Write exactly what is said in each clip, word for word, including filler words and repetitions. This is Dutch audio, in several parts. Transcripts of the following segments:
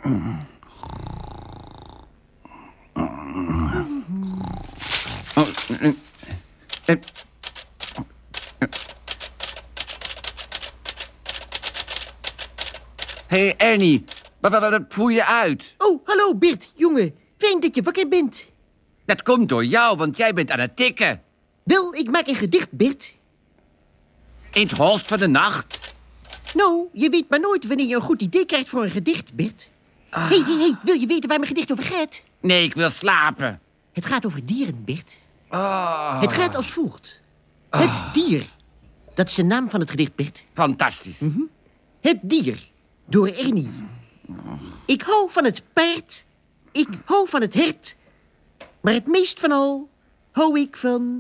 Hé, hey, Ernie, wat, wat, wat voer je uit? Oh, hallo Bert, jongen. Fijn dat je wakker bent. Dat komt door jou, want jij bent aan het tikken. Wel, ik maak een gedicht, Bert. In het holst van de nacht. Nou, je weet maar nooit wanneer je een goed idee krijgt voor een gedicht, Bert. Hé, ah. hey, hey, hey, wil je weten waar mijn gedicht over gaat? Nee, ik wil slapen. Het gaat over dieren, Bert. Oh. Het gaat als volgt. Oh. Het dier. Dat is de naam van het gedicht, Bert. Fantastisch. Mm-hmm. Het dier. Door Ernie. Ik hou van het paard. Ik hou van het hert. Maar het meest van al hou ik van...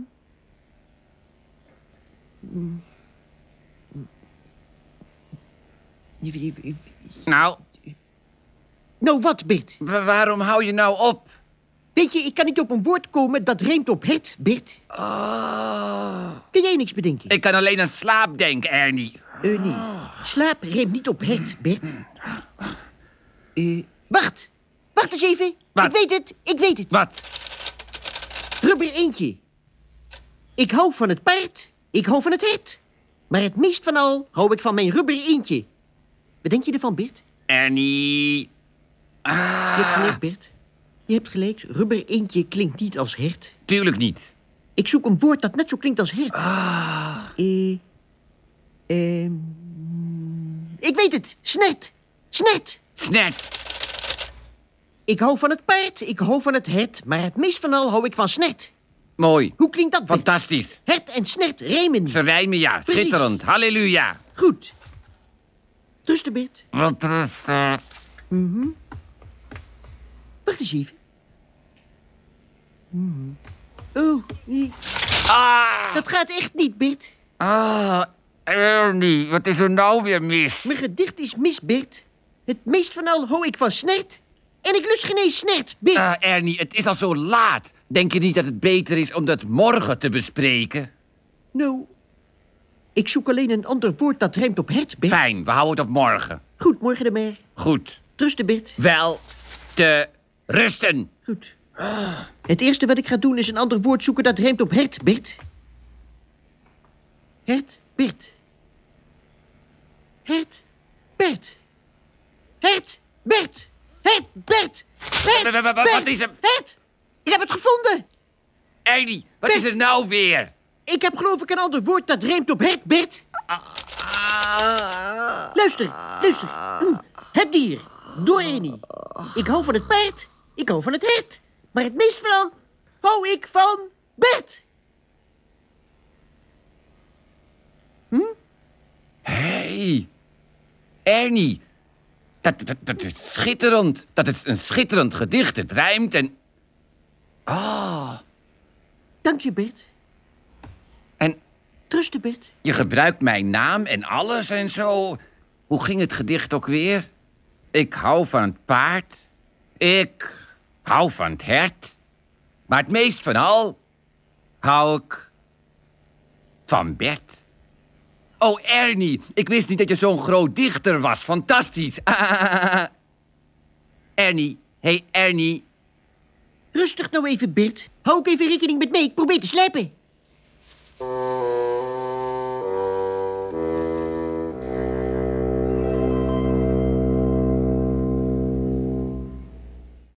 Nou... Nou, wat, Bert? Wa- waarom hou je nou op? Weet je, ik kan niet op een woord komen dat rijmt op hert, Bert. Oh. Kun jij niks bedenken? Ik kan alleen aan slaap denken, Ernie. Uh, nee. Slaap rijmt niet op hert, Bert. Uh, wacht. Wacht eens even. Wat? Ik weet het. Ik weet het. Wat? Rubber eendje. Ik hou van het paard. Ik hou van het hert. Maar het meest van al hou ik van mijn rubber eendje. Wat denk je ervan, Bert? Ernie. Ah. Je hebt gelijk, Bert. Je hebt gelijk. Rubber eendje klinkt niet als hert. Tuurlijk niet. Ik zoek een woord dat net zo klinkt als hert. Ah. Eh... Uh, ik weet het. Snert. Snert. Snert. Ik hou van het paard, ik hou van het hert, maar het meest van al hou ik van snert. Mooi. Hoe klinkt dat? Bert? Fantastisch. Hert en snert rijmen. Ze rijmen, ja. Precies. Schitterend. Halleluja. Goed. Rusten, Bert. Wat rusten. Mm-hmm. Wacht eens even. Mm. Oh, nee. Ah. Dat gaat echt niet, Bert. Ah, Ernie, wat is er nou weer mis? Mijn gedicht is mis, Bert. Het meest van al hou ik van snert. En ik lust geen eens snert, Bert. Ah, Ernie, het is al zo laat. Denk je niet dat het beter is om dat morgen te bespreken? Nou, ik zoek alleen een ander woord dat rijmt op hert, Bert. Fijn, we houden het op morgen. Goed, morgen de meer. Goed. Rusten, Bert. Wel te rusten. Goed. Het eerste wat ik ga doen is een ander woord zoeken dat rijmt op hert, Bert. Hert, Bert. Hert, Bert. Hert, Bert. Hert, Bert. Hert, Wat Bert. is er? Hert, ik heb het gevonden. Ernie, wat Bert. is er nou weer? Ik heb geloof ik een ander woord dat rijmt op hert, Bert. Luister, luister. Hm. Het dier, door Ernie. Ik hou van het paard, ik hou van het hert. Maar het meest van al hou ik van Bert. Hm? Hé, hey, Ernie. Dat, dat, dat is schitterend. Dat is een schitterend gedicht. Het rijmt en... Ah. Dank je, Bert. En Trusten, Bert. je gebruikt mijn naam en alles en zo. Hoe ging het gedicht ook weer? Ik hou van het paard. Ik hou van het hert. Maar het meest van al hou ik van Bert. Oh, Ernie, ik wist niet dat je zo'n groot dichter was. Fantastisch. Ah. Ernie, hey Ernie. Rustig nou even, Bert. Hou ook even rekening met mij. Ik probeer te slapen.